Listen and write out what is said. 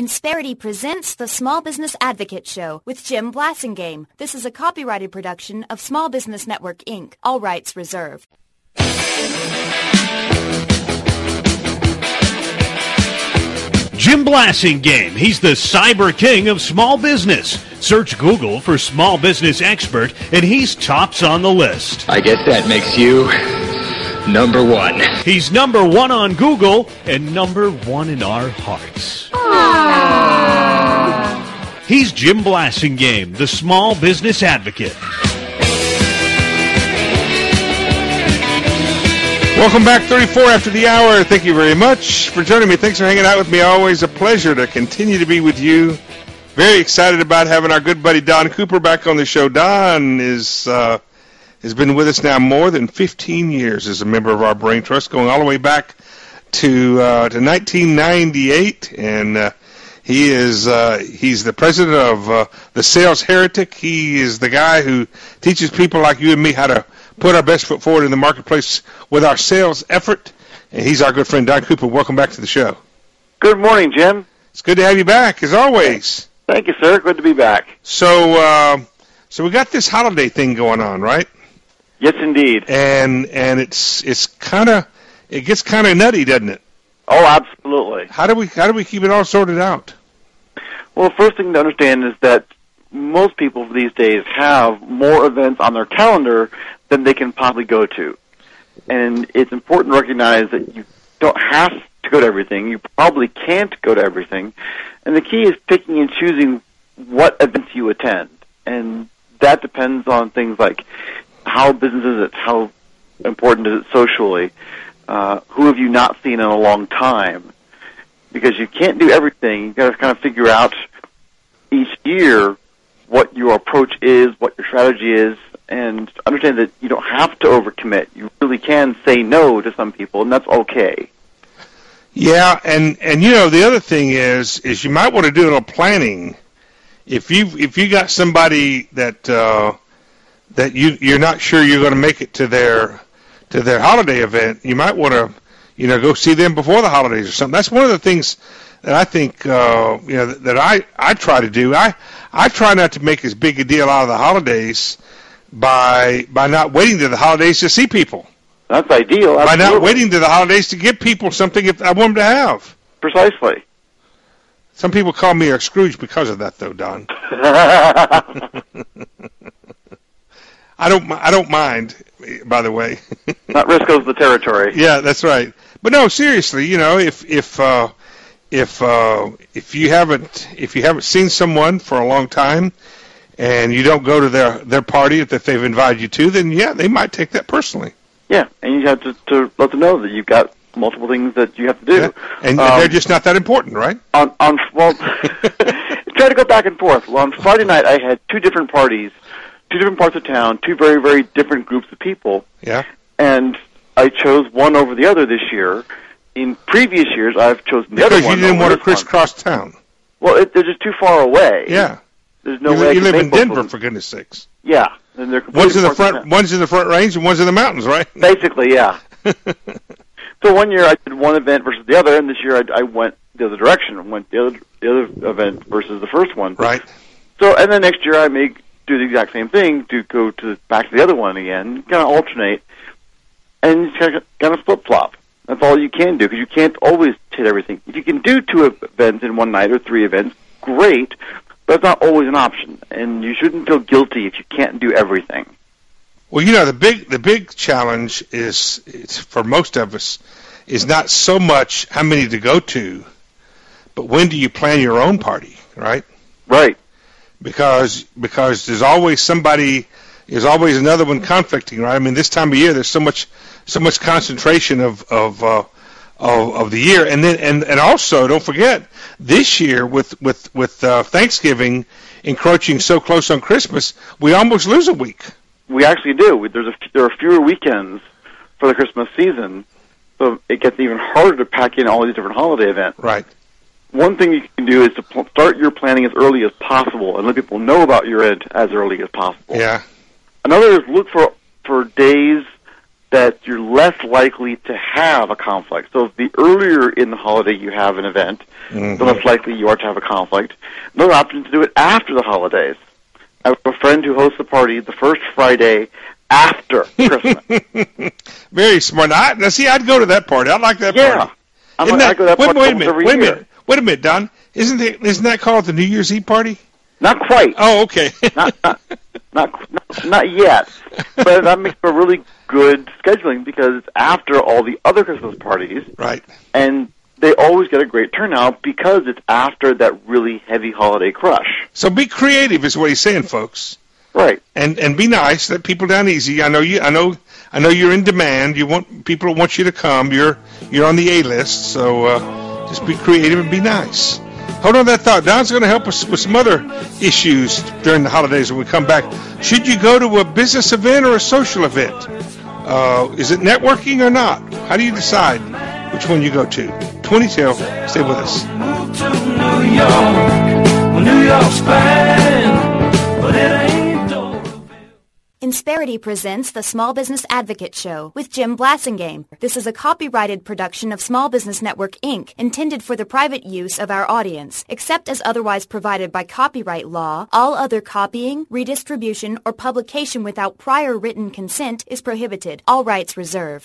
Insperity presents the Small Business Advocate Show with Jim Blasingame. This is a copyrighted production of Small Business Network, Inc. All rights reserved. Jim Blasingame. He's the cyber king of small business. Search Google for small business expert, and he's tops on the list. I guess that makes you number one. He's number one on Google and number one in our hearts. He's Jim Blasingame, the small business advocate. Welcome back, 34 after the hour. Thank you very much for joining me. Thanks for hanging out with me. Always a pleasure to continue to be with you. Very excited about having our good buddy Don Cooper back on the show. Don has been with us now more than 15 years as a member of our Brain Trust, going all the way back to 1998, and he's the president of the Sales Heretic. He is the guy who teaches people like you and me how to put our best foot forward in the marketplace with our sales effort. And he's our good friend, Don Cooper. Welcome back to the show. Good morning, Jim. It's good to have you back, as always. Thank you, sir. Good to be back. So we got this holiday thing going on, right? Yes, indeed. And it gets kind of nutty, doesn't it? Oh, absolutely. How do we keep it all sorted out? Well, the first thing to understand is that most people these days have more events on their calendar than they can possibly go to. And it's important to recognize that you don't have to go to everything. You probably can't go to everything. And the key is picking and choosing what events you attend. And that depends on things like how business is it, how important is it socially, who have you not seen in a long time. Because you can't do everything. You've got to kind of figure out each year what your approach is, what your strategy is, and understand that you don't have to overcommit. You really can say no to some people, and that's okay. Yeah, and you know, the other thing is you might want to do a little planning. If you got somebody that you're not sure you're going to make it to their holiday event, you might want to go see them before the holidays or something. That's one of the things that I think that I try to do. I try not to make as big a deal out of the holidays by not waiting to the holidays to see people. That's ideal. Absolutely. By not waiting to the holidays to give people something if I want them to have. Precisely. Some people call me a Scrooge because of that, though, Don. I don't mind, by the way. Not risk goes the territory. Yeah, that's right. But no, seriously, if you haven't seen someone for a long time, and you don't go to their party that they've invited you to, then yeah, they might take that personally. Yeah, and you have to let them know that you've got multiple things that you have to do. Yeah. And they're just not that important, right? Well, try to go back and forth. Well, on Friday night, I had two different parties, two different parts of town, two very, very different groups of people. Yeah. And I chose one over the other this year. In previous years, I've chosen the other one. Because you didn't want to crisscross town. Well, they're just too far away. Yeah. There's no way. You live in Denver, for goodness sakes. Yeah. And they're one's in the front range, and one's in the mountains, right? Basically, yeah. So one year I did one event versus the other, and this year I went the other direction and went the other event versus the first one. Right. So, and then next year I may do the exact same thing, to go back to the other one again, kind of alternate, and kind of flip-flop. That's all you can do, because you can't always hit everything. If you can do two events in one night or three events, great, but it's not always an option, and you shouldn't feel guilty if you can't do everything. Well, the big challenge is for most of us is not so much how many to go to, but when do you plan your own party, right? Right. Because there's always another one conflicting, right? I mean, this time of year there's so much concentration of the year, and then and also don't forget this year with Thanksgiving encroaching so close on Christmas, we almost lose a week. We actually do. There are fewer weekends for the Christmas season, so it gets even harder to pack in all these different holiday events. Right. One thing you can do is to start your planning as early as possible and let people know about your event as early as possible. Yeah. Another is look for days that you're less likely to have a conflict. So the earlier in the holiday you have an event, the less likely you are to have a conflict. Another option is to do it after the holidays. I have a friend who hosts a party the first Friday after Christmas. Very smart. Now, see, I'd go to that party. I like that party. I go to that party Wait a minute, Don. Isn't that called the New Year's Eve party? Not quite. Oh, okay. not yet. But that makes for really good scheduling because it's after all the other Christmas parties. Right. And they always get a great turnout because it's after that really heavy holiday crush. So be creative is what he's saying, folks. Right. And be nice. Let people down easy. I know you're in demand. People want you to come. You're on the A list. So just be creative and be nice. Hold on to that thought. Don's going to help us with some other issues during the holidays when we come back. Should you go to a business event or a social event? Is it networking or not? How do you decide which one you go to? 20 Stay with us. Move to New York. Well, New York's fine, but it ain't Doraville. Insperity presents the Small Business Advocate Show with Jim Blasingame. This is a copyrighted production of Small Business Network, Inc., intended for the private use of our audience. Except as otherwise provided by copyright law, all other copying, redistribution, or publication without prior written consent is prohibited. All rights reserved.